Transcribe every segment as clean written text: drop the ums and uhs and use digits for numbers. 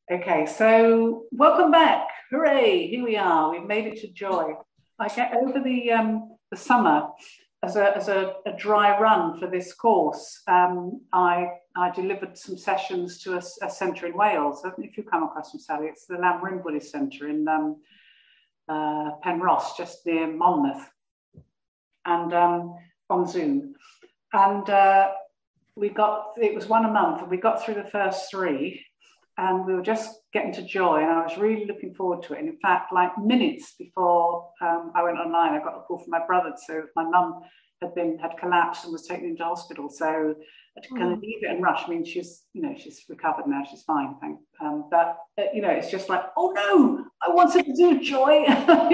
Okay, so welcome back. Hooray, here we are. We've made it to Joy. I get over the summer as a dry run for this course. I delivered some sessions to a centre in Wales. I don't know if you've come across them, Sally. It's the Llanwryn Buddhist Centre in Penrhos, just near Monmouth, and on Zoom. And it was one a month, and we got through the first three. And we were just getting to Joy, and I was really looking forward to it. And in fact, like minutes before I went online, I got a call from my brother. So my mum had collapsed and was taken into hospital. So I had to kind of leave it and rush. I mean, she's recovered now. She's fine, thank. But it's just like, oh no, I wanted to do Joy.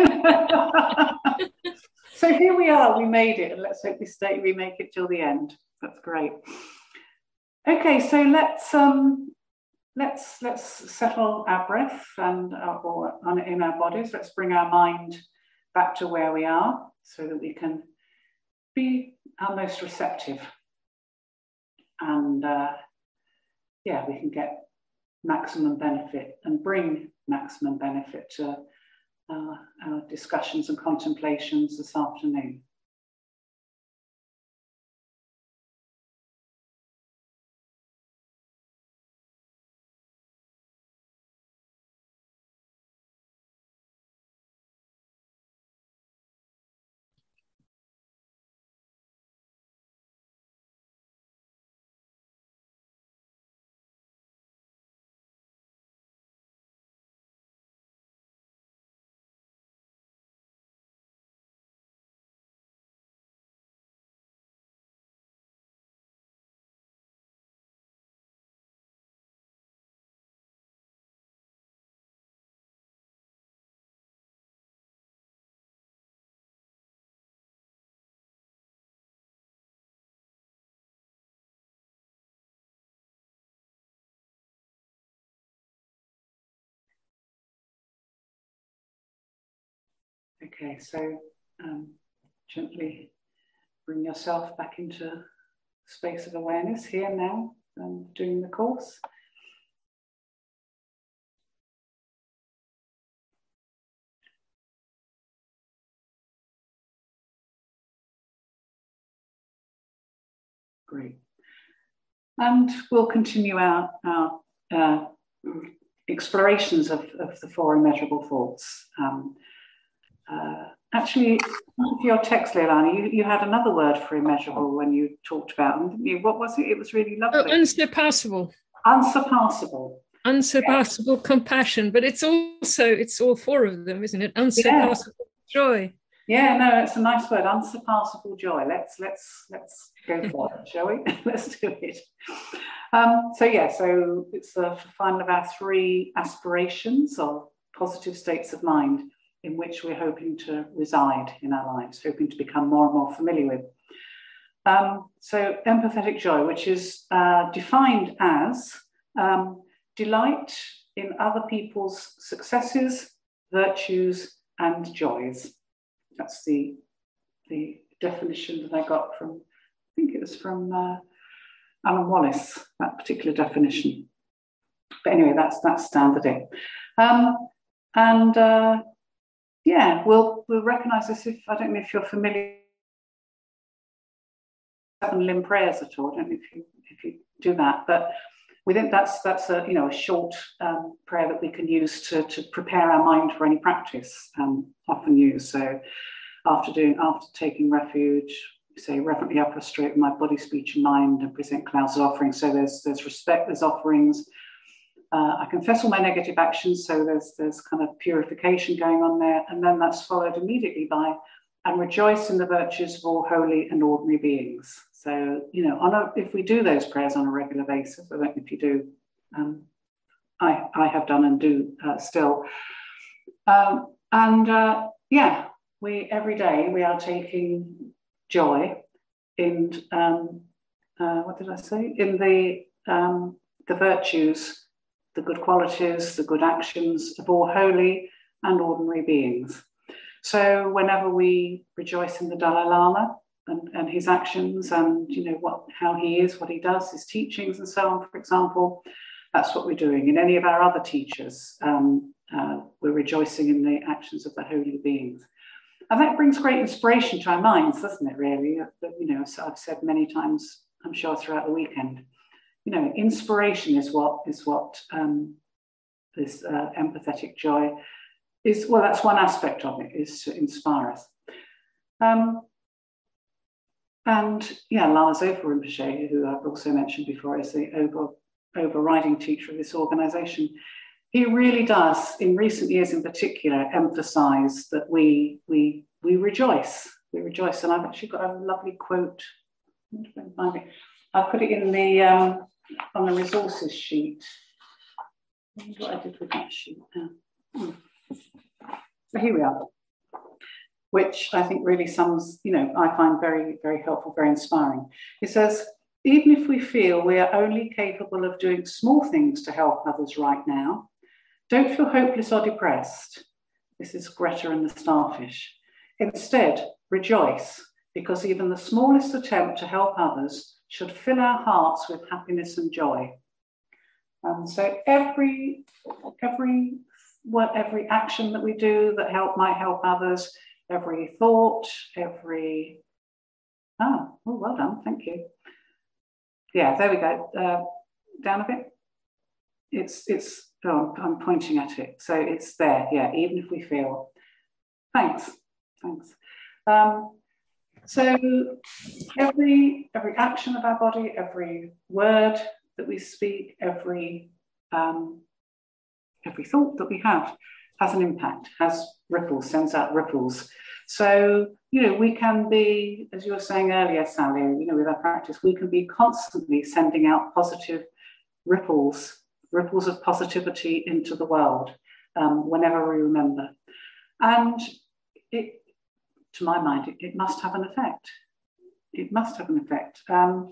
So here we are. We made it, and let's hope we make it till the end. That's great. Okay, so let's settle our breath and in our bodies. Let's bring our mind back to where we are so that we can be our most receptive. And we can get maximum benefit and bring maximum benefit to our discussions and contemplations this afternoon. Okay, so gently bring yourself back into space of awareness here now, doing the course. Great. And we'll continue our explorations of the four immeasurable thoughts. Actually, for your text, Leilani, you had another word for immeasurable when you talked about them, didn't you? What was it? It was really lovely. Oh, unsurpassable. Unsurpassable. Unsurpassable compassion, but it's all four of them, isn't it? Unsurpassable joy. Yeah, no, it's a nice word. Unsurpassable joy. Let's go for it, shall we? Let's do it. So it's the final of our three aspirations or positive states of mind in which we're hoping to reside in our lives, hoping to become more and more familiar with. So empathetic joy, which is defined as delight in other people's successes, virtues, and joys. That's the definition that I got from, I think it was from Alan Wallace, that particular definition. But anyway, that's standard in. We'll recognize this if, I don't know if you're familiar with 7 limb prayers at all. I don't know if you do that, but we think that's a short prayer that we can use to prepare our mind for any practice, often used. So after taking refuge, say reverently I prostrate my body, speech, and mind and present clouds of offerings. So there's respect, there's offerings. I confess all my negative actions, so there's kind of purification going on there, and then that's followed immediately by and rejoice in the virtues of all holy and ordinary beings. So if we do those prayers on a regular basis, I don't know if you do. I have done and do still, we every day we are taking joy in what did I say? In the virtues, the good qualities, the good actions of all holy and ordinary beings. So whenever we rejoice in the Dalai Lama and his actions and how he is, what he does, his teachings and so on, for example, That's what we're doing. In any of our other teachers, we're rejoicing in the actions of the holy beings. And that brings great inspiration to our minds, doesn't it, really? You know, so I've said many times, I'm sure, throughout the weekend, you know, inspiration is what this empathetic joy is. Well, that's one aspect of it, is to inspire us. And yeah, Lama Zopa Rinpoche, who I've also mentioned before, is the overriding teacher of this organization. He really does, in recent years in particular, emphasize that we rejoice. We rejoice. And I've actually got a lovely quote. I put it in the on the resources sheet. I wonder what I did with that sheet. So here we are, which I think really sums, you know, I find very, very helpful, very inspiring. It says, even if we feel we are only capable of doing small things to help others right now, don't feel hopeless or depressed. This is Greta and the Starfish. Instead, rejoice, because even the smallest attempt to help others should fill our hearts with happiness and joy. So every action that we do that might help others, every thought, well done, thank you. Yeah, there we go. Down a bit. I'm pointing at it, so it's there. Yeah, even if we feel. Thanks. So every action of our body, every word that we speak, every thought that we have has an impact, has ripples, sends out ripples. So, you know, we can be, as you were saying earlier, Sally, you know, with our practice, we can be constantly sending out positive ripples of positivity into the world whenever we remember. And to my mind, it must have an effect. It must have an effect.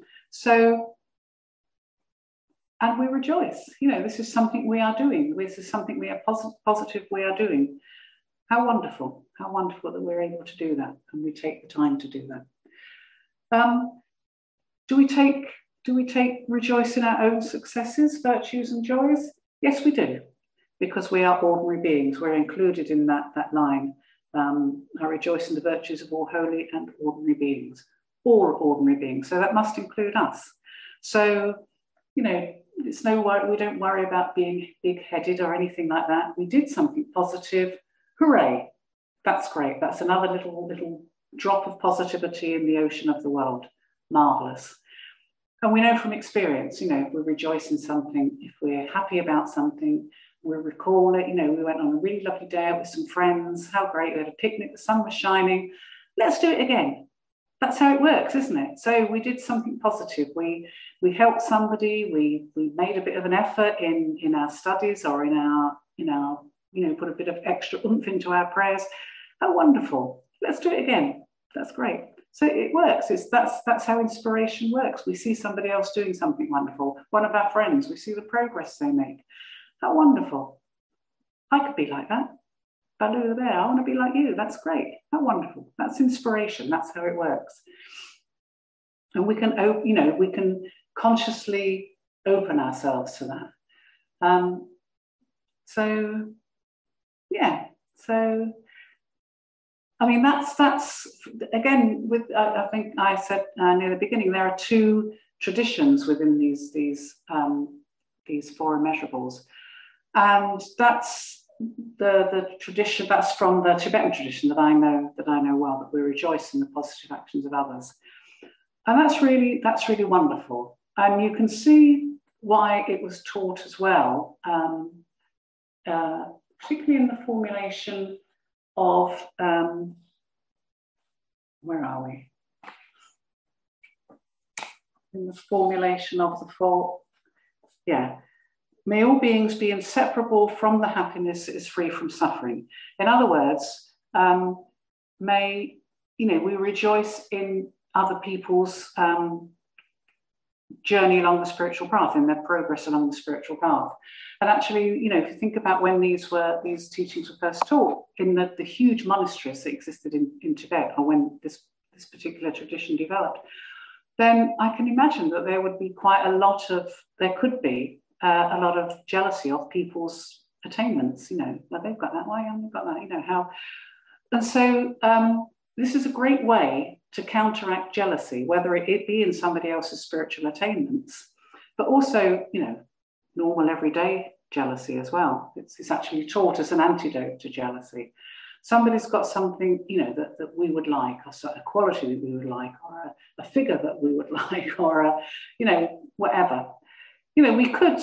And we rejoice. You know, this is something we are doing. This is something we are positive we are doing. How wonderful that we're able to do that, and we take the time to do that. Do we take rejoice in our own successes, virtues and joys? Yes, we do, because we are ordinary beings. We're included in that line. I rejoice in the virtues of all holy and ordinary beings, all ordinary beings. So that must include us. So, you know, it's no worry, we don't worry about being big-headed or anything like that. We did something positive. Hooray. That's great. That's another little drop of positivity in the ocean of the world. Marvelous. And we know from experience, you know, if we rejoice in something, if we're happy about something, we'll recall it. You know, we went on a really lovely day out with some friends. How great. We had a picnic. The sun was shining. Let's do it again. That's how it works, isn't it? So we did something positive. We helped somebody. We made a bit of an effort in our studies or in our, you know, put a bit of extra oomph into our prayers. How wonderful. Let's do it again. That's great. So it works. That's how inspiration works. We see somebody else doing something wonderful. One of our friends, we see the progress they make. How wonderful. I could be like that. Baloo there, I want to be like you. That's great. How wonderful. That's inspiration. That's how it works. And we can, you know, we can consciously open ourselves to that. So, yeah. So, I mean, that's again, with I think I said near the beginning, there are two traditions within these four immeasurables. And that's the tradition, that's from the Tibetan tradition that I know well, that we rejoice in the positive actions of others. And that's really wonderful. And you can see why it was taught as well, particularly in the formulation of, where are we? In the formulation of the four, yeah. May all beings be inseparable from the happiness that is free from suffering. In other words, may, you know, we rejoice in other people's journey along the spiritual path, in their progress along the spiritual path. And actually, you know, if you think about when these teachings were first taught in the huge monasteries that existed in Tibet, or when this particular tradition developed, then I can imagine that there could be a lot of jealousy of people's attainments. Well, they've got that, why haven't they got that? How. And so this is a great way to counteract jealousy, whether it be in somebody else's spiritual attainments, but also, normal everyday jealousy as well. It's actually taught as an antidote to jealousy. Somebody's got something, that we would like, or a quality that we would like, or a figure that we would like, or whatever. We could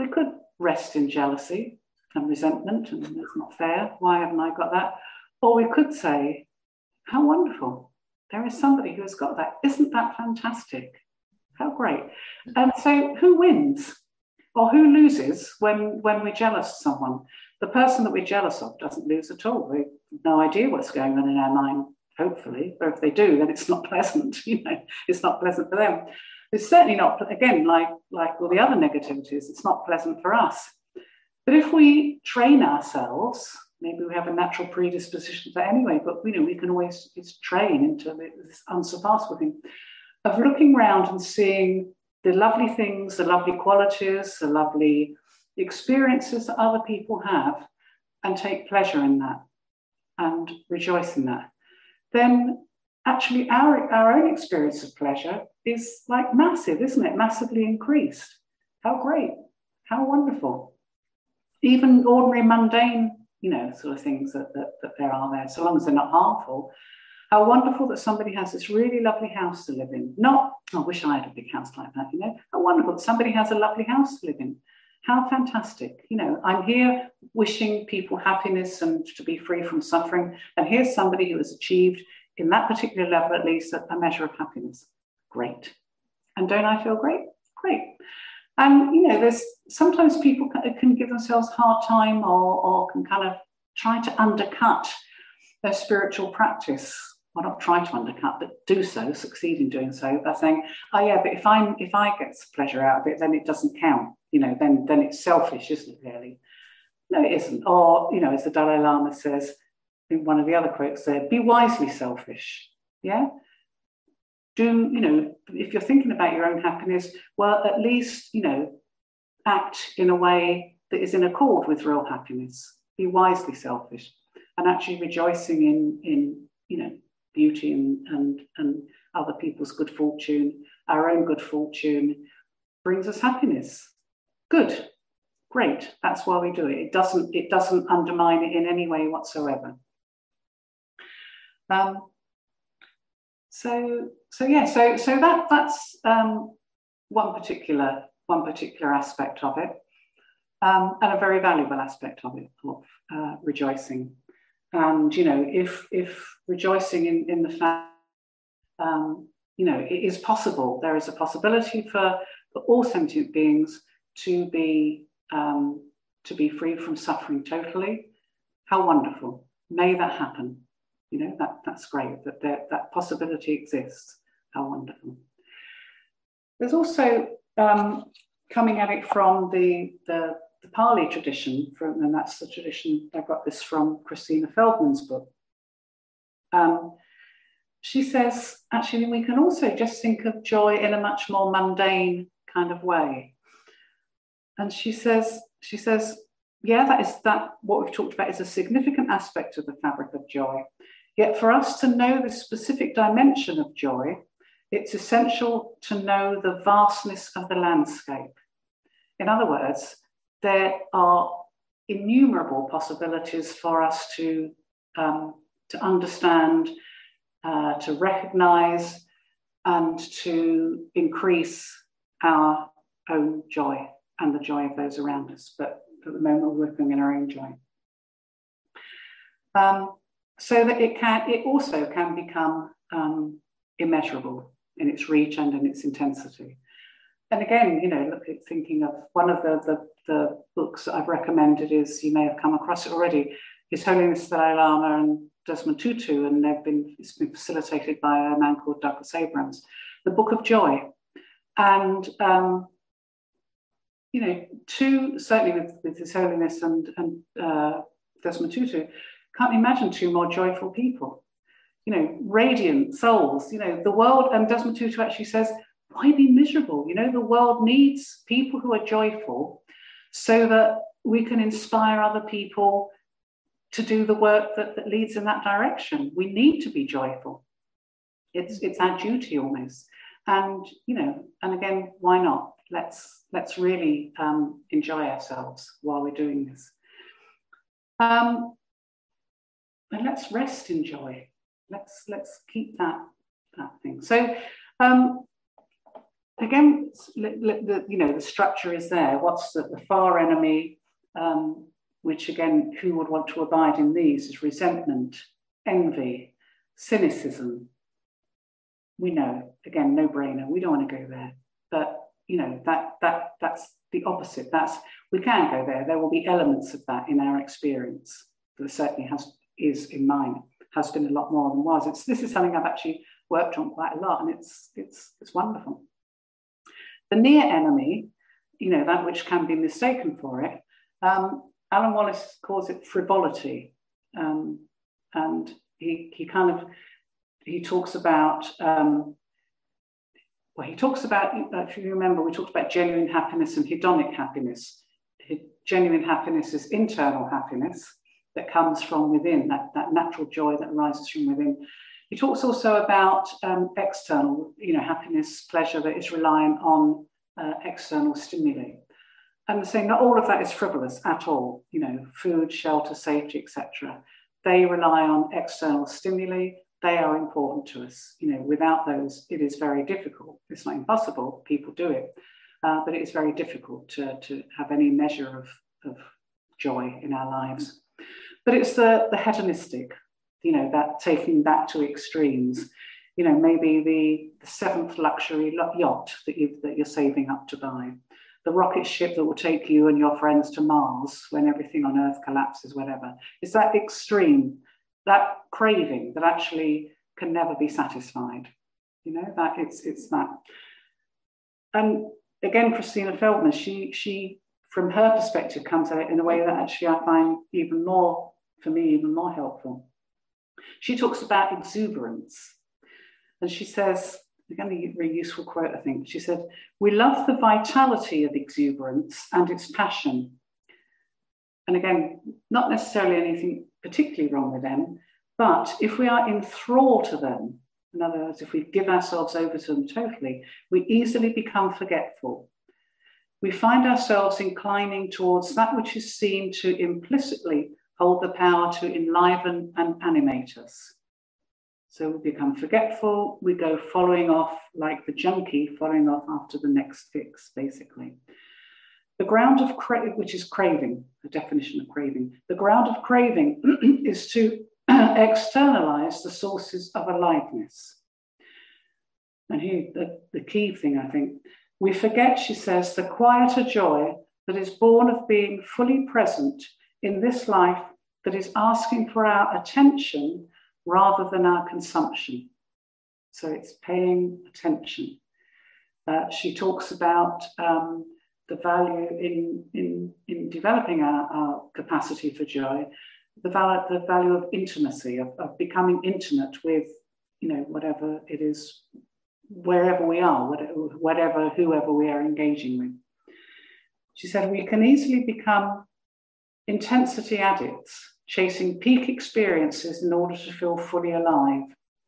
rest in jealousy and resentment, and it's not fair. Why haven't I got that? Or we could say, how wonderful. There is somebody who has got that. Isn't that fantastic? How great. And so who wins? Or who loses when we're jealous of someone? The person that we're jealous of doesn't lose at all. They have no idea what's going on in our mind, hopefully. Or if they do, then it's not pleasant. It's not pleasant for them. It's certainly not, again, like all the other negativities, it's not pleasant for us. But if we train ourselves, maybe we have a natural predisposition to that anyway, but we can always train into this unsurpassable thing of looking around and seeing the lovely things, the lovely qualities, the lovely experiences that other people have, and take pleasure in that and rejoice in that. Then actually our own experience of pleasure is like massive, isn't it? Massively increased. How great, how wonderful. Even ordinary mundane, sort of things that there are there, so long as they're not harmful. How wonderful that somebody has this really lovely house to live in. Not, I wish I had a big house like that, How wonderful that somebody has a lovely house to live in. How fantastic. I'm here wishing people happiness and to be free from suffering. And here's somebody who has achieved, in that particular level at least, a measure of happiness. Great. And don't I feel great? Great. And, there's sometimes people can give themselves a hard time or can kind of try to undercut their spiritual practice. Well, not try to undercut, but do so, succeed in doing so by saying, oh yeah, but if I get pleasure out of it, then it doesn't count. Then it's selfish, isn't it, really? No, it isn't. Or, as the Dalai Lama says in one of the other quotes there, be wisely selfish. Yeah? If you're thinking about your own happiness, well, at least, act in a way that is in accord with real happiness. Be wisely selfish and actually rejoicing in beauty and other people's good fortune, our own good fortune brings us happiness. Good, great. That's why we do it. It doesn't undermine it in any way whatsoever. So that's one particular aspect of it, and a very valuable aspect of it, of rejoicing. And if rejoicing in the fact, it is possible. There is a possibility for all sentient beings to be free from suffering totally. How wonderful! May that happen. That's great. That possibility exists. How wonderful! There's also coming at it from the Pali tradition, and that's the tradition. I got this from Christina Feldman's book. She says, actually, we can also just think of joy in a much more mundane kind of way. And she says, yeah, what we've talked about is a significant aspect of the fabric of joy. Yet for us to know the specific dimension of joy, it's essential to know the vastness of the landscape. In other words, there are innumerable possibilities for us to understand, to recognize, and to increase our own joy and the joy of those around us. But at the moment, we're working in our own joy. So that it also can become immeasurable in its reach and in its intensity. And again, thinking of one of the books that I've recommended is, you may have come across it already, His Holiness Dalai Lama and Desmond Tutu, and it's been facilitated by a man called Douglas Abrams, The Book of Joy. And certainly with His Holiness and Desmond Tutu, can't imagine two more joyful people. Radiant souls. The world, and Desmond Tutu actually says, why be miserable? You know, the world needs people who are joyful so that we can inspire other people to do the work that leads in that direction. We need to be joyful. It's our duty almost. And, you know, and again, why not? Let's really enjoy ourselves while we're doing this. And let's rest in joy. Let's keep that thing. So again, you know, the structure is there. What's the far enemy? Which again, who would want to abide in these? Is resentment, envy, cynicism. We know, again, no brainer. We don't want to go there. But you know, that's the opposite. We can go there. There will be elements of that in our experience. There certainly is in mine. Has been a lot more than was. This is something I've actually worked on quite a lot, and it's wonderful. The near enemy, you know, that which can be mistaken for it. Alan Wallace calls it frivolity, and he talks about. He talks about, if you remember, we talked about genuine happiness and hedonic happiness. Genuine happiness is internal happiness that comes from within, that natural joy that arises from within. He talks also about external, you know, happiness, pleasure that is reliant on external stimuli. And saying not all of that is frivolous at all, you know, food, shelter, safety, etc. They rely on external stimuli. They are important to us. You know, without those, it is very difficult. It's not impossible, people do it, but it is very difficult to have any measure of joy in our lives. But it's the hedonistic, you know, that taking that to extremes. You know, maybe the 7th luxury yacht that you're saving up to buy, the rocket ship that will take you and your friends to Mars when everything on Earth collapses, whatever. It's that extreme, that craving that actually can never be satisfied. You know, that it's that. And again, Christina Feldman, she from her perspective comes at it in a way that actually I find even more helpful. She talks about exuberance, and she says, again, a very useful quote, I think. She said, "We love the vitality of exuberance and its passion." And again, not necessarily anything particularly wrong with them, but if we are in thrall to them, in other words, if we give ourselves over to them totally, we easily become forgetful. We find ourselves inclining towards that which is seen to implicitly hold the power to enliven and animate us. So we become forgetful, we go following off like the junkie, following off after the next fix, basically. The ground of which is craving, the definition of craving. The ground of craving is to externalize the sources of aliveness. And here, the key thing, I think, we forget, she says, the quieter joy that is born of being fully present in this life that is asking for our attention rather than our consumption. So it's paying attention. She talks about the value in developing our capacity for joy, the value of intimacy, of becoming intimate with, you know, whatever it is, wherever we are, whoever we are engaging with. She said, we can easily become intensity addicts, chasing peak experiences in order to feel fully alive.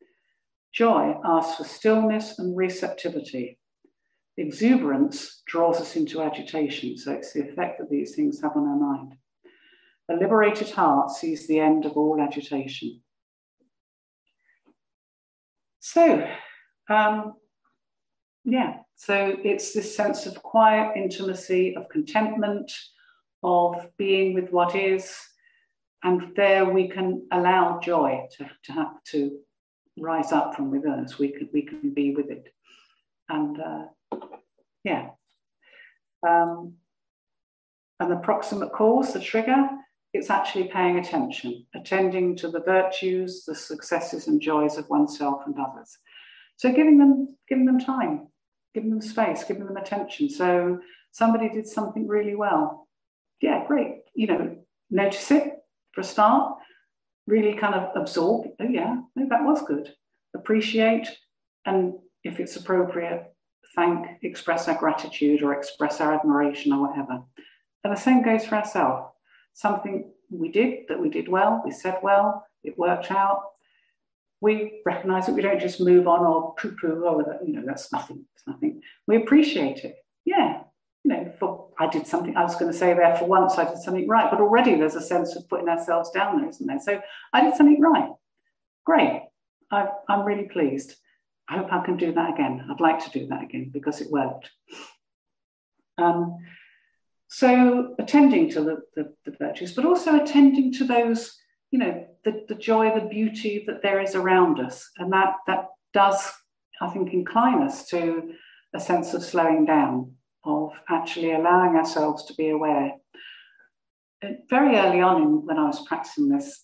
Joy asks for stillness and receptivity. Exuberance draws us into agitation, so it's the effect that these things have on our mind. A liberated heart sees the end of all agitation. So, so it's this sense of quiet intimacy, of contentment, of being with what is, and there we can allow joy to rise up from within us. We can be with it, and and the proximate cause, the trigger, it's actually paying attention, attending to the virtues, the successes and joys of oneself and others. So giving them time, giving them space, giving them attention. So somebody did something really well. Yeah, great. You know, notice it for a start, really kind of absorb. Oh yeah, no, that was good. Appreciate, and if it's appropriate, express our gratitude or express our admiration or whatever. And the same goes for ourselves. Something we did well, we said well, it worked out. We recognize that we don't just move on or poo-poo, oh, that's nothing, it's nothing. We appreciate it. Yeah, I did something, I was going to say there, for once I did something right, but already there's a sense of putting ourselves down there, isn't there? So I did something right. Great. I'm really pleased. I hope I can do that again. I'd like to do that again because it worked. So attending to the virtues, but also attending to those, the joy, the beauty that there is around us. And that does, I think, incline us to a sense of slowing down, of actually allowing ourselves to be aware. Very early on when I was practicing this,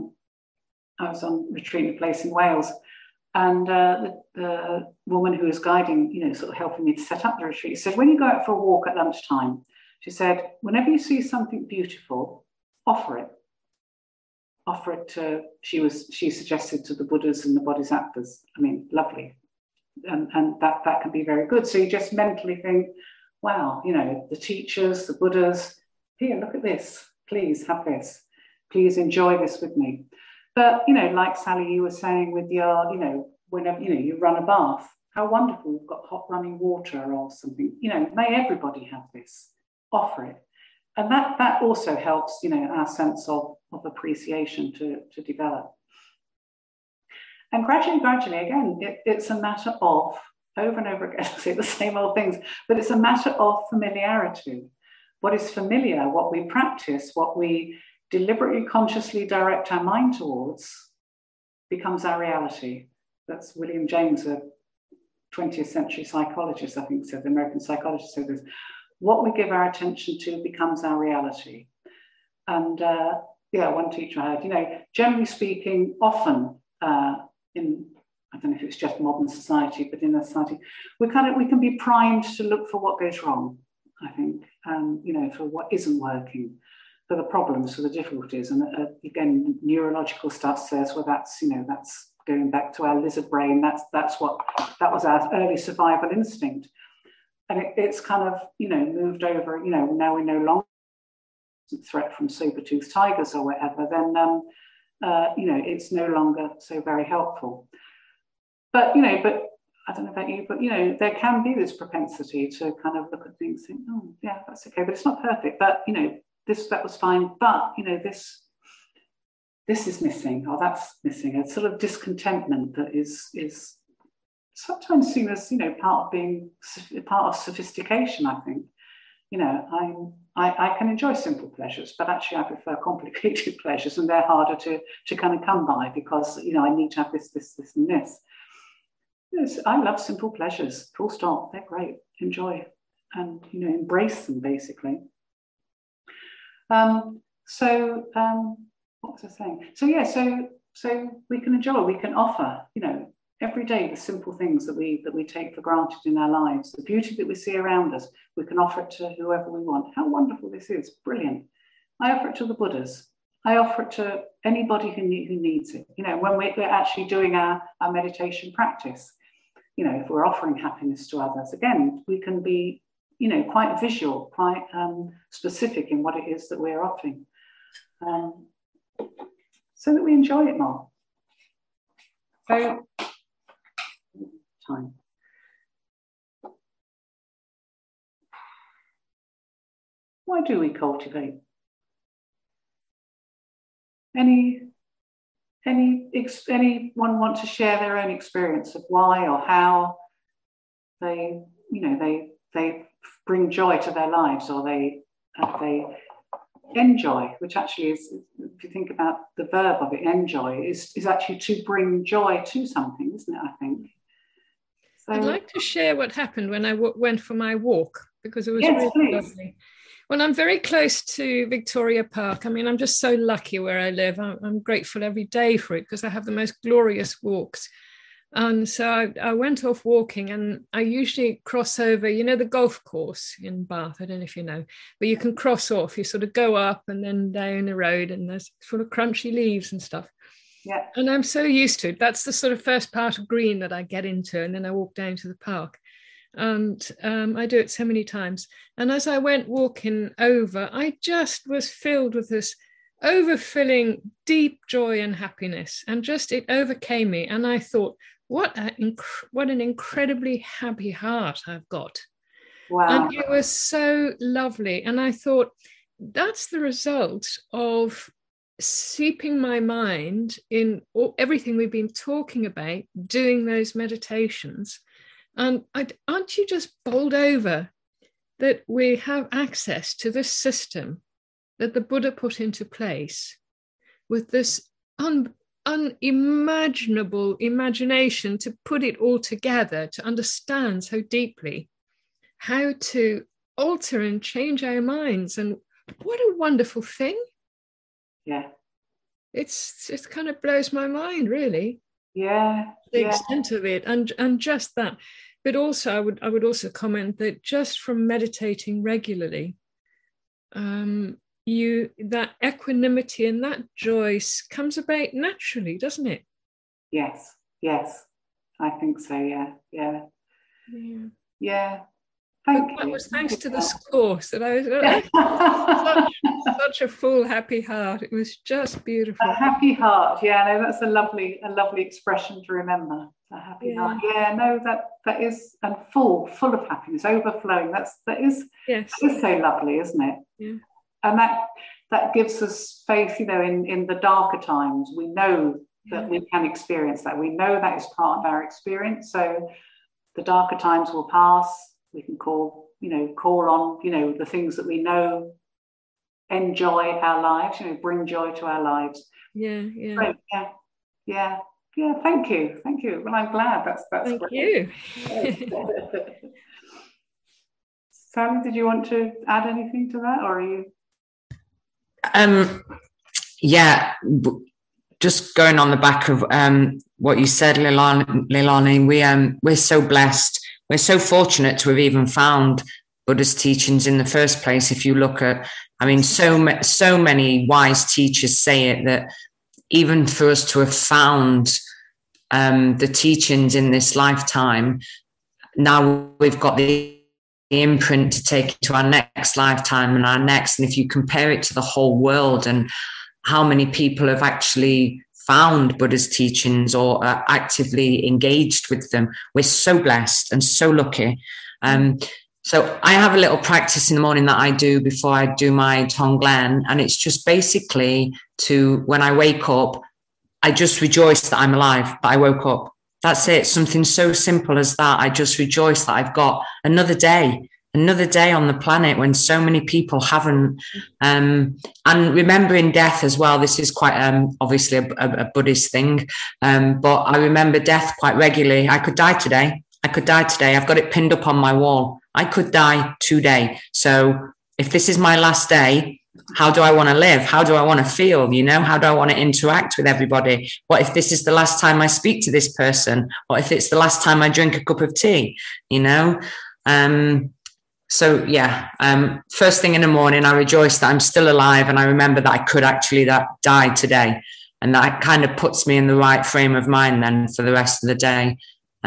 I was on retreat in a place in Wales, and the woman who was guiding, sort of helping me to set up the retreat, said, when you go out for a walk at lunchtime, she said, whenever you see something beautiful, offer it. Offer it to, she suggested to the Buddhas and the Bodhisattvas. I mean, lovely. And that can be very good. So you just mentally think, wow, the teachers, the Buddhas, here, look at this. Please have this. Please enjoy this with me. But, like Sally, you were saying with your, whenever, you run a bath, how wonderful, we've got hot running water or something, may everybody have this, offer it. And that also helps, our sense of appreciation to develop. And gradually, again, it's a matter of, over and over again, I say the same old things, but it's a matter of familiarity. What is familiar, what we practice, what we deliberately, consciously direct our mind towards becomes our reality. That's William James, a 20th century psychologist, I think said, the American psychologist said this. What we give our attention to becomes our reality. And one teacher I had, generally speaking, often in, I don't know if it's just modern society, but in a society, we can be primed to look for what goes wrong, I think, for what isn't working, for the problems, for the difficulties. And again, neurological stuff says, well, that's going back to our lizard brain. That was our early survival instinct. And it's kind of, moved over, now we no longer threat from saber-toothed tigers or whatever, then, it's no longer so very helpful. But I don't know about you, but, there can be this propensity to kind of look at things and think, oh, yeah, that's okay, but it's not perfect. But, that was fine, but, this is missing, or that's missing, a sort of discontentment that is sometimes seen as, part of sophistication, I think. I can enjoy simple pleasures, but actually I prefer complicated pleasures, and they're harder to kind of come by because, I need to have this, and this. Yes, I love simple pleasures, full stop, they're great, enjoy, and, embrace them, basically. What was I saying? So we can enjoy, we can offer, every day the simple things that we take for granted in our lives, the beauty that we see around us, we can offer it to whoever we want. How wonderful this is, brilliant. I offer it to the Buddhas. I offer it to anybody who needs it. When we're actually doing our meditation practice, if we're offering happiness to others, again, we can be, quite visual, quite specific in what it is that we're offering, so that we enjoy it more. So, time. Why do we cultivate? Anyone want to share their own experience of why or how they bring joy to their lives, or they enjoy, which actually is, if you think about the verb of it, enjoy, is actually to bring joy to something, isn't it, I think? So, I'd like to share what happened when I went for my walk, because it was yes, really please. lovely. Well, I'm very close to Victoria Park. I mean, I'm just so lucky where I live. I'm grateful every day for it because I have the most glorious walks. And so I went off walking, and I usually cross over, the golf course in Bath. I don't know if you know, but you can cross off. You sort of go up and then down the road, and there's sort of crunchy leaves and stuff. Yeah. And I'm so used to it. That's the sort of first part of green that I get into, and then I walk down to the park. And I do it so many times. And as I went walking over, I just was filled with this overfilling deep joy and happiness, and just it overcame me. And I thought, what an incredibly happy heart I've got. Wow. And it was so lovely. And I thought, that's the result of seeping my mind in everything we've been talking about, doing those meditations. And aren't you just bowled over that we have access to this system that the Buddha put into place with this unimaginable imagination to put it all together, to understand so deeply how to alter and change our minds. And what a wonderful thing. Yeah. It kind of blows my mind, really. Yeah. The extent of it, and just that. But also I would also comment that just from meditating regularly, that equanimity and that joy comes about naturally, doesn't it? Yes, I think so. Yeah. Thank you. That was thanks to this course that I was such a full, happy heart. It was just beautiful. A happy heart. Yeah, no, that's a lovely expression to remember. A happy heart. Yeah, no, that is, and full of happiness, overflowing. That is so lovely, isn't it? Yeah. And that gives us faith, in the darker times. We know that we can experience that. We know that is part of our experience. So the darker times will pass. We can call on, the things that we know enjoy our lives, bring joy to our lives. Yeah. Great. Yeah. Thank you. Well, I'm glad. That's Thank great. you. Sally, did you want to add anything to that, or are you? Just going on the back of what you said, Leilani, we're so blessed. We're so fortunate to have even found Buddha's teachings in the first place. If you look at, so many wise teachers say it, that even for us to have found the teachings in this lifetime, now we've got the imprint to take to our next lifetime and our next. And if you compare it to the whole world and how many people have actually found Buddha's teachings or are actively engaged with them, we're so blessed and so lucky. So I have a little practice in the morning that I do before I do my Tonglen, and it's just basically when I wake up, I just rejoice that I'm alive, that I woke up. That's it. Something so simple as that. I just rejoice that I've got another day on the planet when so many people haven't. And remembering death as well. This is quite obviously a Buddhist thing, but I remember death quite regularly. I could die today. I've got it pinned up on my wall. I could die today. So if this is my last day, how do I want to live? How do I want to feel? How do I want to interact with everybody? What if this is the last time I speak to this person? What if it's the last time I drink a cup of tea? First thing in the morning, I rejoice that I'm still alive, and I remember that I could actually die today, and that kind of puts me in the right frame of mind then for the rest of the day.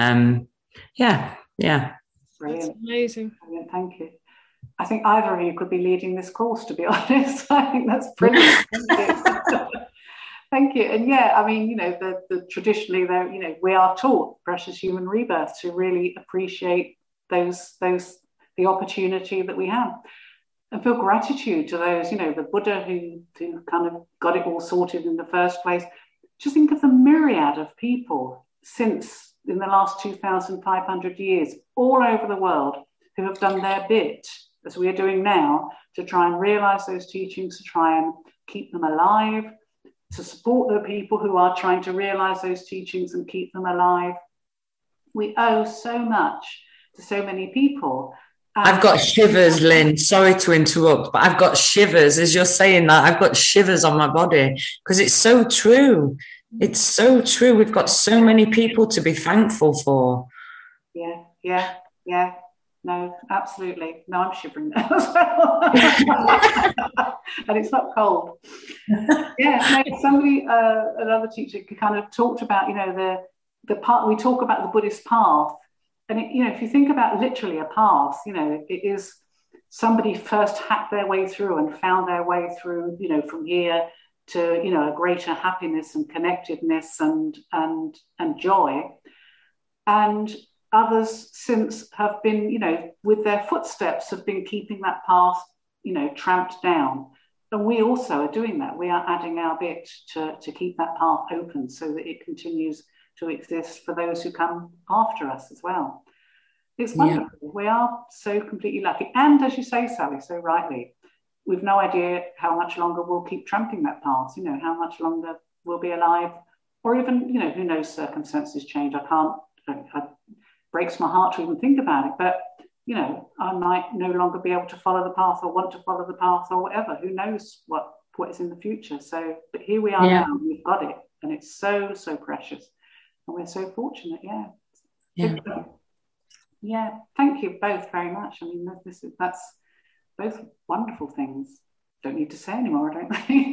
Brilliant. That's amazing. Brilliant. Thank you. I think either of you could be leading this course, to be honest. I think that's brilliant. Thank you. And the traditionally, we are taught precious human rebirth to really appreciate the opportunity that we have, and feel gratitude to those, the Buddha who kind of got it all sorted in the first place. Just think of the myriad of people since in the last 2,500 years all over the world who have done their bit, as we are doing now, to try and realize those teachings, to try and keep them alive, to support the people who are trying to realize those teachings and keep them alive. We owe so much to so many people. I've got shivers, Lynn. Sorry to interrupt, but I've got shivers as you're saying that. I've got shivers on my body because it's so true. It's so true. We've got so many people to be thankful for. Yeah. No, absolutely. No, I'm shivering now as well. And it's not cold. Somebody, another teacher kind of talked about, the part, we talk about the Buddhist path And it, you know, if you think about literally a path, you know, it is somebody first hacked their way through and found their way through, you know, from here to, you know, a greater happiness and connectedness and joy. And others since have been, you know, with their footsteps have been keeping that path, you know, tramped down. And we also are doing that. We are adding our bit to keep that path open so that it continues to exist for those who come after us as well. It's wonderful. Yeah. We are so completely lucky. And as you say, Sally, so rightly, we've no idea how much longer we'll keep tramping that path, you know, how much longer we'll be alive, or even, you know, who knows, circumstances change. It breaks my heart to even think about it, but, you know, I might no longer be able to follow the path or want to follow the path or whatever. Who knows what is in the future. So, but here we are now, we've got it, and it's so, so precious. And we're so fortunate, Yeah, thank you both very much. I mean, that's both wonderful things. Don't need to say anymore, I don't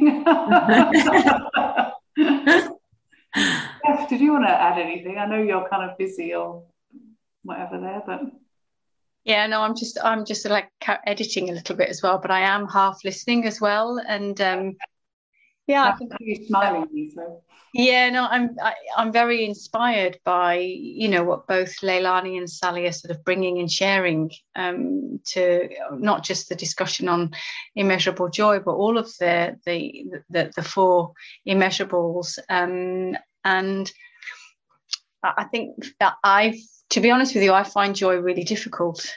think. Beth, did you want to add anything? I know you're kind of busy or whatever there, but yeah, no, I'm just like editing a little bit as well, but I am half listening as well, and I think you're smiling at me, so. Yeah, no, I'm very inspired by, you know, what both Leilani and Sally are sort of bringing and sharing to not just the discussion on immeasurable joy, but all of the four immeasurables. And I think that to be honest with you, I find joy really difficult.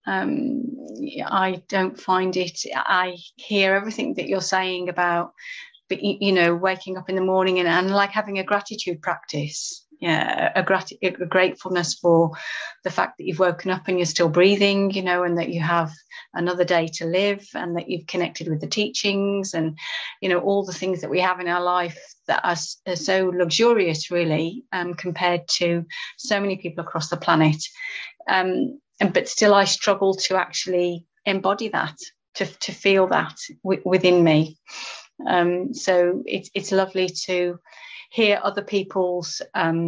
I don't find it. I hear everything that you're saying about, but, you know, waking up in the morning and like having a gratitude practice, a gratefulness for the fact that you've woken up and you're still breathing, you know, and that you have another day to live, and that you've connected with the teachings, and, you know, all the things that we have in our life that are so luxurious, really, compared to so many people across the planet. But still, I struggle to actually embody that, to feel that within me. So it's lovely to hear other people's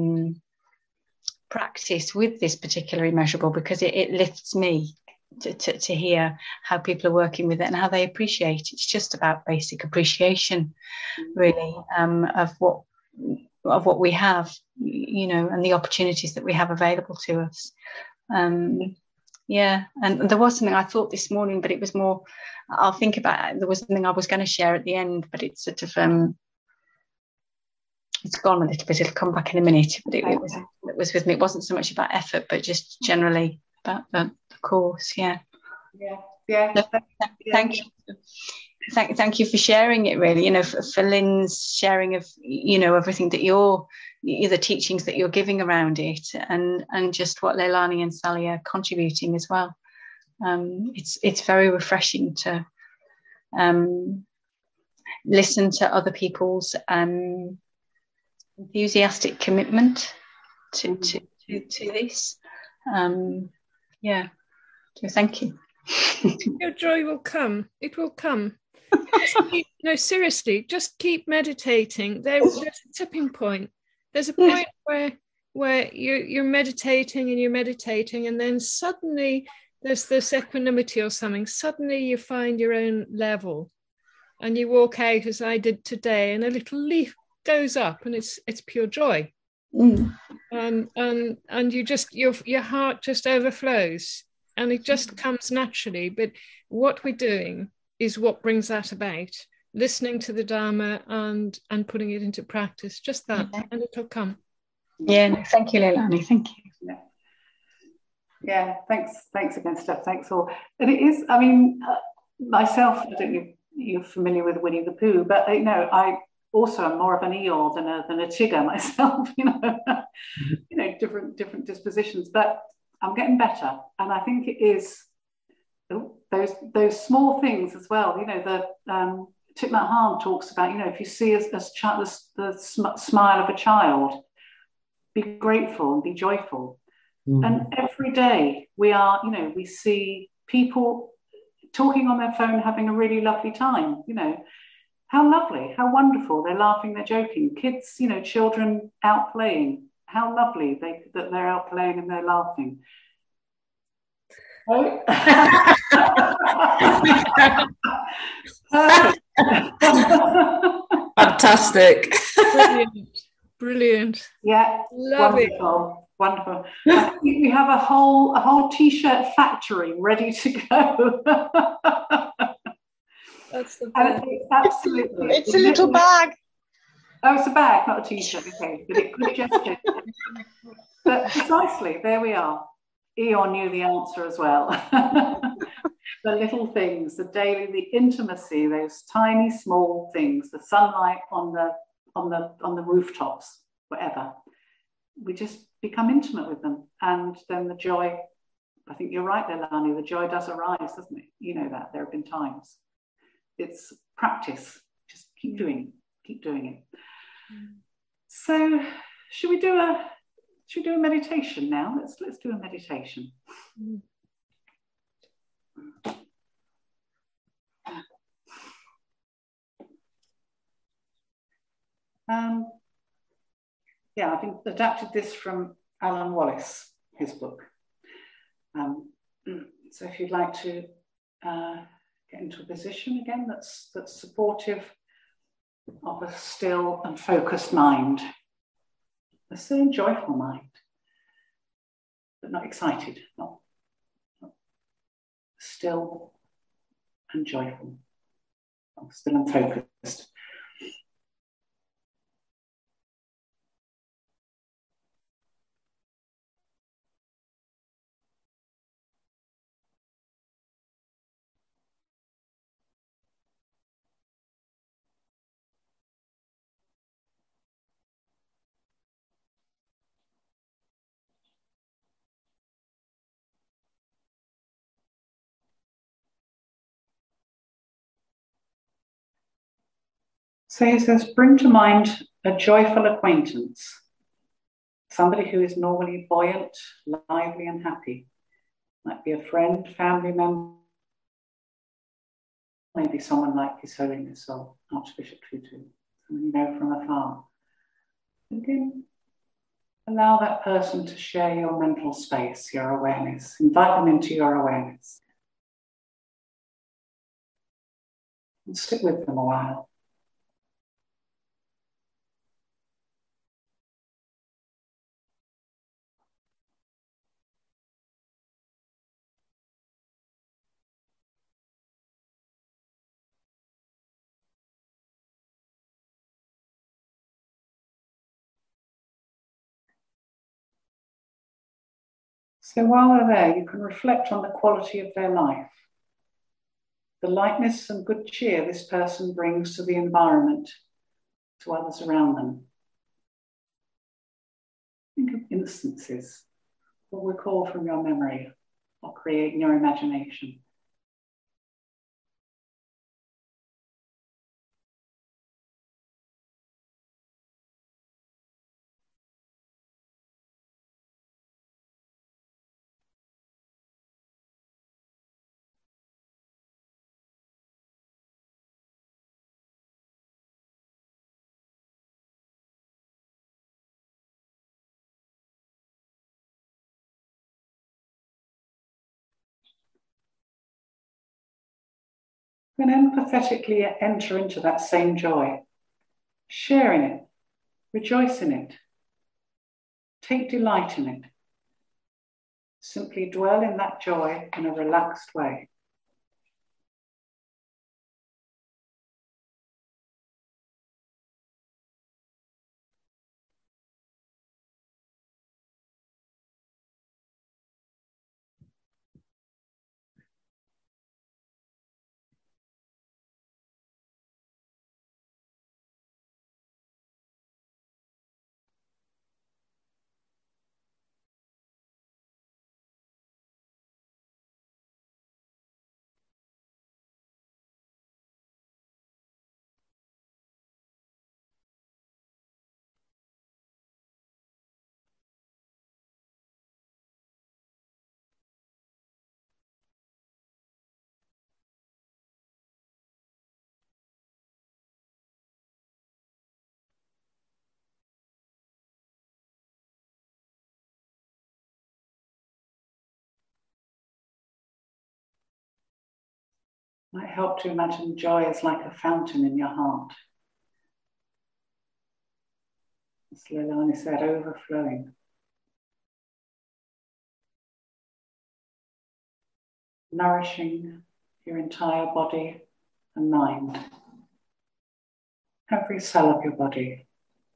practice with this particular immeasurable, because it lifts me to hear how people are working with it and how they appreciate it. It's just about basic appreciation, really, of what we have, you know, and the opportunities that we have available to us. And there was something I thought this morning, but it was more, I'll think about it. There was something I was going to share at the end, but it's sort of it's gone a little bit. It'll come back in a minute. But it was with me. It wasn't so much about effort, but just generally about the course. Yeah. So, thank you. Thank you for sharing it, really, you know, for Lynn's sharing of, you know, everything that the teachings that you're giving around it, and just what Leilani and Sally are contributing as well. It's very refreshing to listen to other people's enthusiastic commitment to this. So thank you. Your joy will come. It will come. No, seriously, just keep meditating. There's a tipping point. There's a point where you're meditating, and then suddenly there's this equanimity or something. Suddenly you find your own level, and you walk out, as I did today, and a little leaf goes up, and it's pure joy. And you just your heart just overflows, and it just comes naturally. But what we're doing is what brings that about. Listening to the Dharma and putting it into practice, just that, and it'll come. Yeah, thank you, Leilani. Thank you. Yeah, thanks again, Steph. Thanks all. And it is, I mean, myself, I don't know if you're familiar with Winnie the Pooh, but you know, I also am more of an Eeyore than a Chigga myself. You know, different dispositions, but I'm getting better, and I think it is those small things as well. You know, the Thich Nhat Hanh talks about, you know, if you see the smile of a child, be grateful and be joyful. And every day we see people talking on their phone, having a really lovely time. You know, how lovely, how wonderful. They're laughing, they're joking. Kids, you know, children out playing, how lovely that they're out playing and they're laughing. Oh. Fantastic. Brilliant. Brilliant. Yeah, Love wonderful, wonderful. I think we have a whole t-shirt factory ready to go. That's the best. Absolutely. It's a little bag. Oh, it's a bag, not a t-shirt. Okay, but it could just be. But precisely, there we are. Eon knew the answer as well. The little things, the daily, the intimacy, those tiny, small things, the sunlight on the rooftops, whatever. We just become intimate with them, and then the joy. I think you're right, Leilani. The joy does arise, doesn't it? You know that there have been times. It's practice. Just keep doing it. So, should we do a meditation now? Let's do a meditation. Yeah, I've adapted this from Alan Wallace, his book. So if you'd like to get into a position again that's supportive of a still and focused mind, a still and joyful mind, but not excited, not still and joyful, still and focused. So he says, bring to mind a joyful acquaintance, somebody who is normally buoyant, lively, and happy. Might be a friend, family member, maybe someone like His Holiness or Archbishop Tutu, someone you know from afar. Again, allow that person to share your mental space, your awareness. Invite them into your awareness. And sit with them a while. So while they're there, you can reflect on the quality of their life, the lightness and good cheer this person brings to the environment, to others around them. Think of instances that recall from your memory or create in your imagination. And empathetically enter into that same joy, share in it, rejoice in it, take delight in it. Simply dwell in that joy in a relaxed way. Might help to imagine joy as like a fountain in your heart. As Leilani said, overflowing. Nourishing your entire body and mind. Every cell of your body.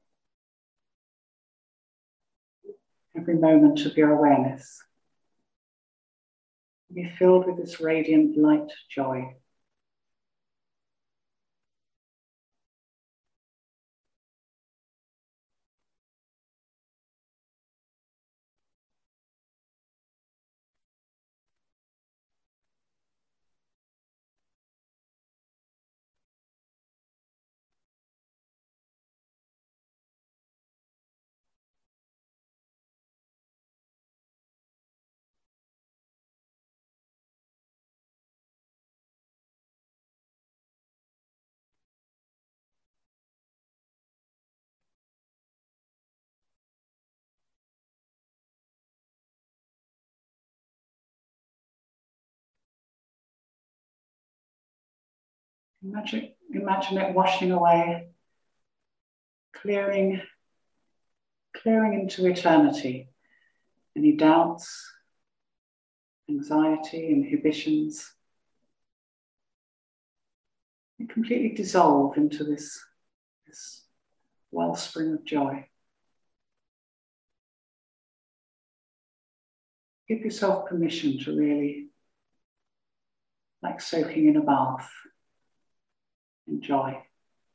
Every moment of your awareness. Be filled with this radiant light joy. Imagine it washing away, clearing into eternity any doubts, anxiety, inhibitions. You completely dissolve into this wellspring of joy. Give yourself permission to really, like soaking in a bath, enjoy.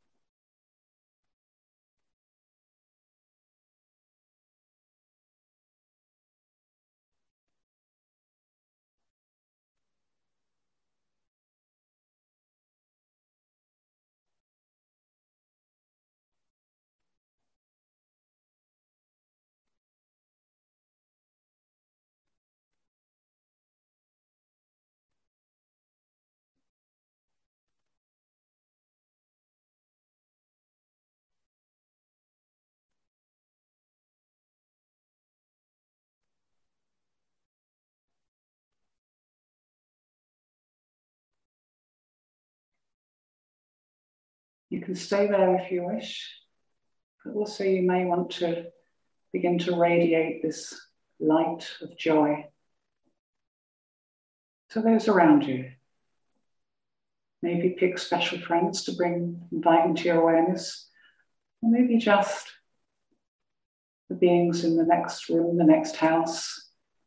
You can stay there if you wish, but also you may want to begin to radiate this light of joy to those around you. Maybe pick special friends to invite into your awareness, or maybe just the beings in the next room, the next house.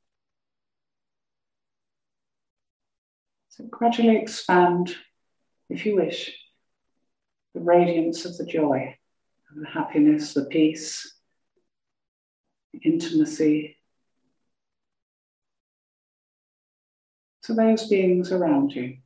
So gradually expand, if you wish, the radiance of the joy, of the happiness, the peace, the intimacy, to those beings around you.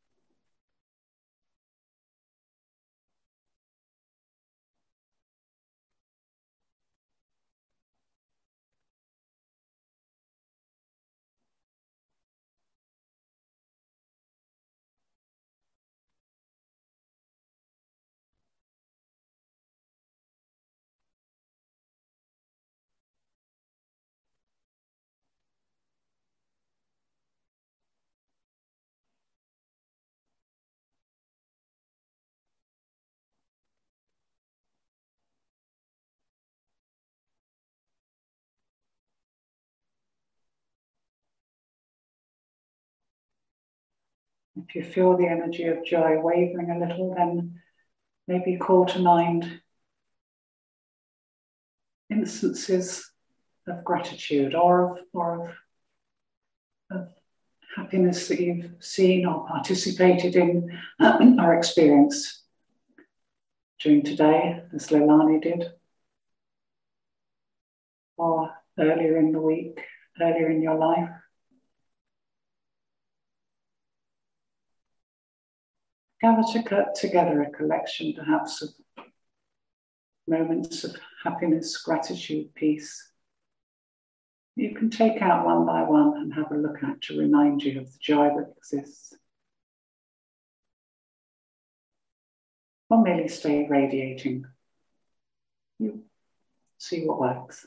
If you feel the energy of joy wavering a little, then maybe call to mind instances of gratitude or of happiness that you've seen or participated in or experienced during today, as Leilani did, or earlier in the week, earlier in your life. Gather together a collection, perhaps, of moments of happiness, gratitude, peace. You can take out one by one and have a look at to remind you of the joy that exists. Or merely stay radiating. You see what works.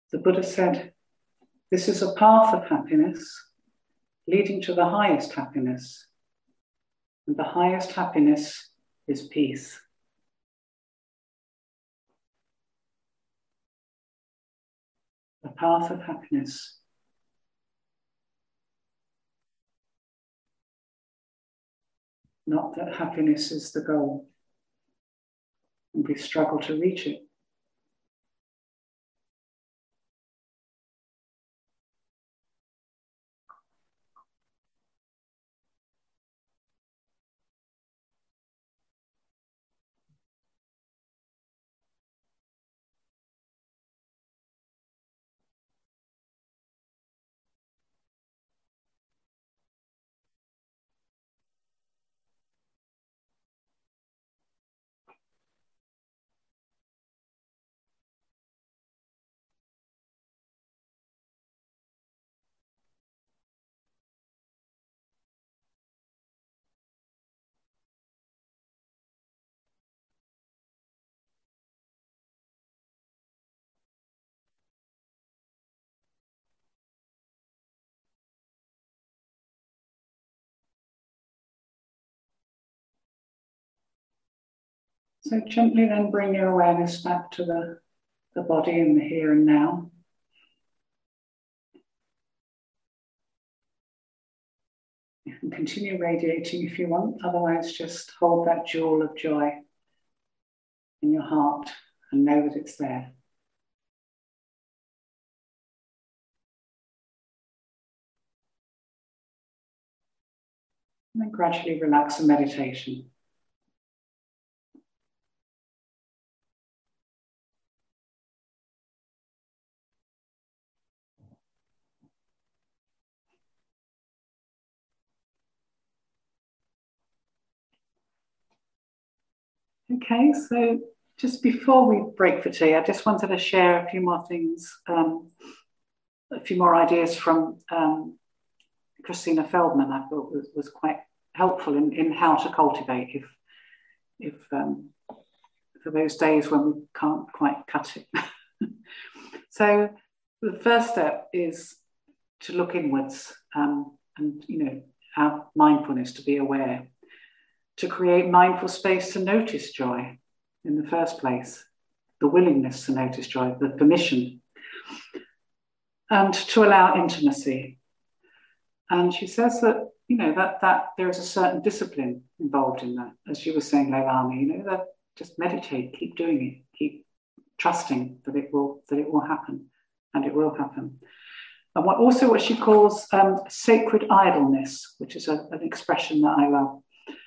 The Buddha said, "This is a path of happiness leading to the highest happiness. And the highest happiness is peace." The path of happiness. Not that happiness is the goal, and we struggle to reach it. So gently then bring your awareness back to the body in the here and now. You can continue radiating if you want, otherwise just hold that jewel of joy in your heart and know that it's there. And then gradually relax the meditation. Okay, so just before we break for tea, I just wanted to share a few more things, a few more ideas from Christina Feldman. I thought was quite helpful in how to cultivate if for those days when we can't quite cut it. So the first step is to look inwards and have mindfulness, to be aware, to create mindful space to notice joy in the first place, the willingness to notice joy, the permission, and to allow intimacy. And she says that, that there is a certain discipline involved in that. As you were saying, Leilani, that just meditate, keep doing it, keep trusting that it will happen, and it will happen. And what she calls sacred idleness, which is an expression that I love.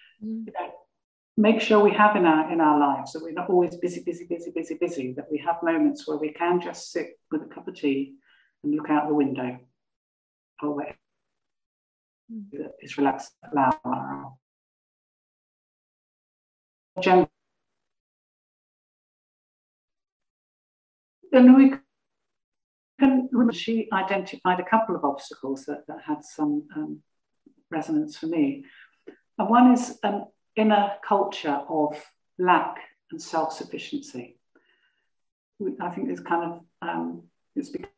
Make sure we have in our lives that we're not always busy, that we have moments where we can just sit with a cup of tea and look out the window or where it's relaxed. And we can remember she identified a couple of obstacles that had some resonance for me. And one is an inner culture of lack and self-sufficiency. I think it's kind of, it's because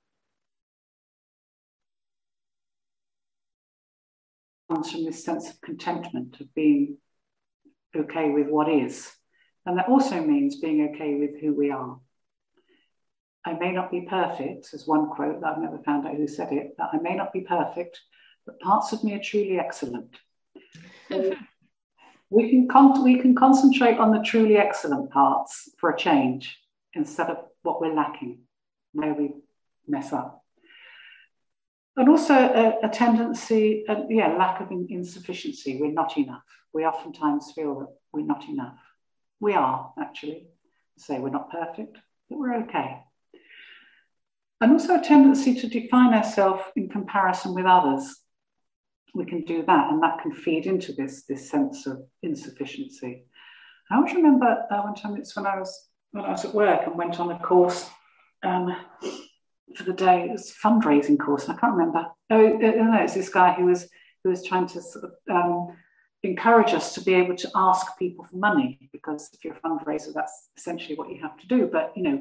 comes from this sense of contentment, of being okay with what is. And that also means being okay with who we are. I may not be perfect, there's one quote that I've never found out who said it, that I may not be perfect, but parts of me are truly excellent. So we can concentrate on the truly excellent parts for a change instead of what we're lacking, where we mess up. And also a tendency, lack of insufficiency. We're not enough. We oftentimes feel that we're not enough. We are, actually. Say we're not perfect, but we're okay. And also a tendency to define ourselves in comparison with others. We can do that, and that can feed into this sense of insufficiency. I always remember one time, it's when I was at work and went on a course for the day. It was a fundraising course, and I can't remember. It's this guy who was trying to sort of encourage us to be able to ask people for money, because if you're a fundraiser, that's essentially what you have to do. But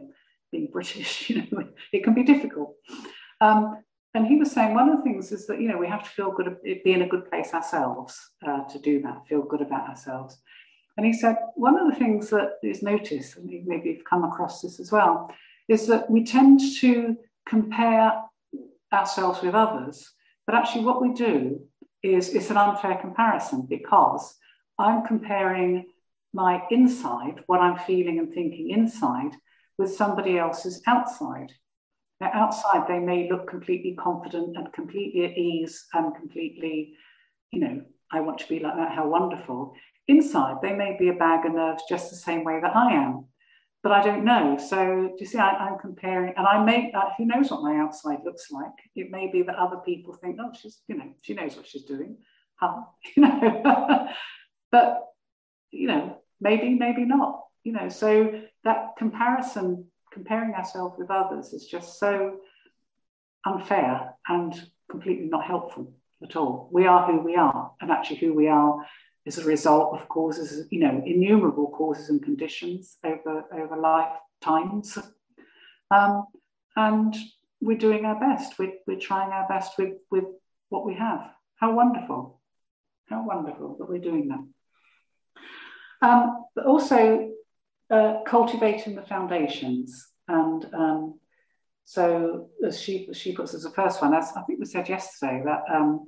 being British, it can be difficult. And he was saying one of the things is that, we have to feel good, be in a good place ourselves to do that, feel good about ourselves. And he said, one of the things that is noticed, and maybe you've come across this as well, is that we tend to compare ourselves with others, but actually what we do is it's an unfair comparison, because I'm comparing my inside, what I'm feeling and thinking inside, with somebody else's outside. Now, outside, they may look completely confident and completely at ease and completely, I want to be like that, how wonderful. Inside, they may be a bag of nerves just the same way that I am, but I don't know. So do you see, I'm comparing, and who knows what my outside looks like? It may be that other people think, oh, she's, she knows what she's doing. But, maybe not, so that comparison, comparing ourselves with others is just so unfair and completely not helpful at all. We are who we are, and actually who we are is a result of causes, innumerable causes and conditions over lifetimes. And we're doing our best. We're trying our best with what we have. How wonderful. How wonderful that we're doing that. But also cultivating the foundations. And so as she puts as the first one, as I think we said yesterday, that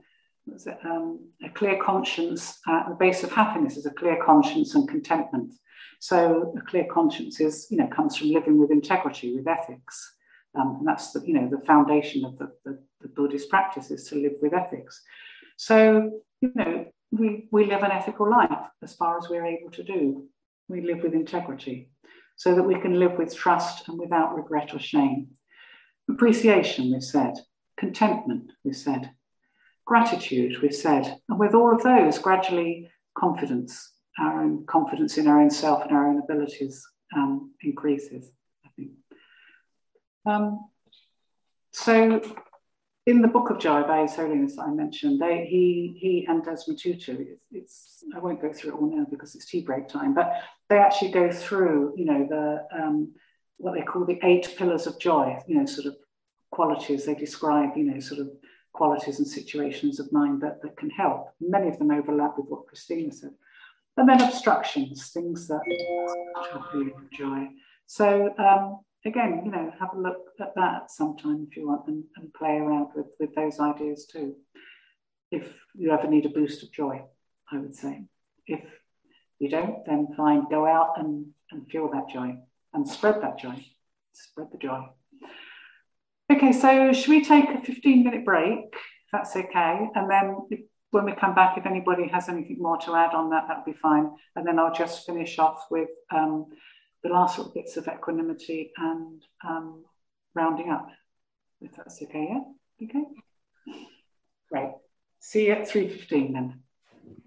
a clear conscience, the base of happiness is a clear conscience and contentment. So a clear conscience is, comes from living with integrity, with ethics. And that's the foundation of the Buddhist practice, is to live with ethics. So, we live an ethical life as far as we're able to do. We live with integrity so that we can live with trust and without regret or shame. Appreciation, we've said. Contentment, we've said. Gratitude, we've said. And with all of those, gradually confidence, our own confidence in our own self and our own abilities increases, I think. So in the Book of Joy by His Holiness I mentioned, he and Desmond Tutu, I won't go through it all now because it's tea break time, but they actually go through, what they call the 8 pillars of joy, sort of qualities they describe, sort of qualities and situations of mind that can help. Many of them overlap with what Christina said. And then obstructions, things that are feeling of joy. So again, have a look at that sometime if you want, and play around with those ideas too. If you ever need a boost of joy, I would say. If you don't, then fine, go out and feel that joy and spread that joy. Spread the joy. Okay, so should we take a 15-minute break, if that's okay? And then when we come back, if anybody has anything more to add on that, that'll be fine. And then I'll just finish off with the last little bits of equanimity and rounding up, if that's okay, yeah? Okay? Great. See you at 3:15 then.